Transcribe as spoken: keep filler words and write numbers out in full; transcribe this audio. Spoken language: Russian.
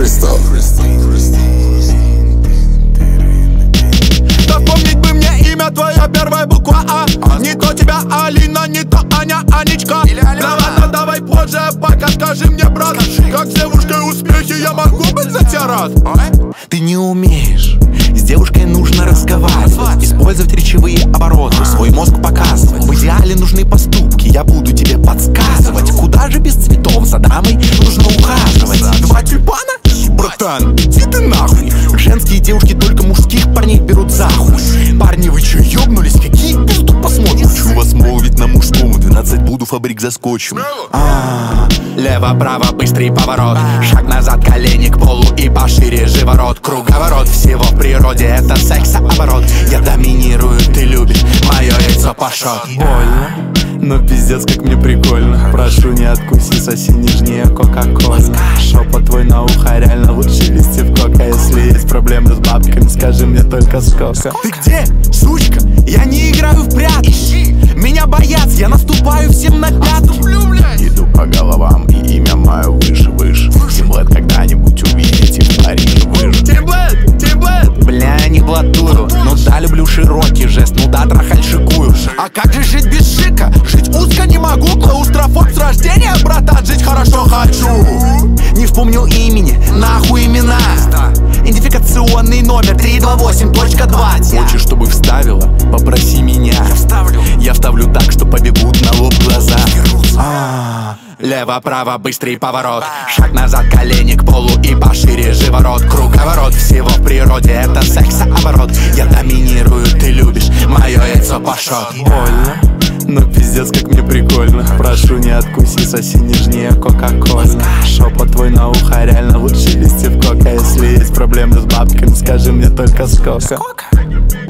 Crystal. Да вспомнить бы мне имя твое, первая буква А. Не то тебя Алина, не то Аня, Анечка. Давай, давай позже, пока скажи мне, брат, как с девушкой успехи я могу быть за тебя рад? Ты не умеешь, с девушкой нужно разговаривать, использовать речевые обороты, свой мозг показывать. В идеале нужны поступки, я буду тебе подсказывать. Куда же без цветов, за дамой нужно ухаживать. Два тюльпана? Братан, иди ты нахуй. Женские девушки только мужских парней берут за хуй. Парни, вы чё, ёбнулись? Какие пизду посмотрим? Хочу вас молвить на мужском, в двенадцать буду фабрик заскочим. А, Лево-право, быстрый поворот, шаг назад, колени к полу и пошире живород. Круговорот всего в природе, это секс-оборот. Я доминирую, ты любишь, мое яйцо пошел. Больно, но пиздец как мне прикольно. Прошу, не откуси, соси нежнее кока-кола. Шепот твой на ухо, реально лучше листьев кока. Если есть проблемы с бабками, скажи мне только сколько. Ты где, сучка? Я не играю в прятки. Меня боятся, я наступаю всем на пятку. Иду по головам, и имя мое выше-выше. Тимблэд когда-нибудь увидите в Париже выжить. Тимблэд, Тимблэд. Бля, не блатую, ну да, люблю широкий жест, ну да, трахаль шикую. А как же жить без шика? Жить узко не могу, клаустрофоб с рождения, братан, жить хорошо хочу. Не вспомнил имени, нахуй имена. Идентификационный номер три два восемь точка двадцать. Хочешь, чтобы вставила? Попроси меня. Я вставлю. Я вставлю так, что побегут на лоб глаза. А, лево-право, быстрый поворот, шаг назад, колени к полу и пошире живород. Круговорот всего в природе, это секс-оборот. Я доминирую, ты любишь, мое яйцо пошел. Больно, но пиздец как мне прикольно. Прошу, не откуси, соси нежнее кока-кола. Шепот твой на ухо, реально лучше листьев кока. Если есть проблемы с бабками, скажи мне только сколько. Сколько?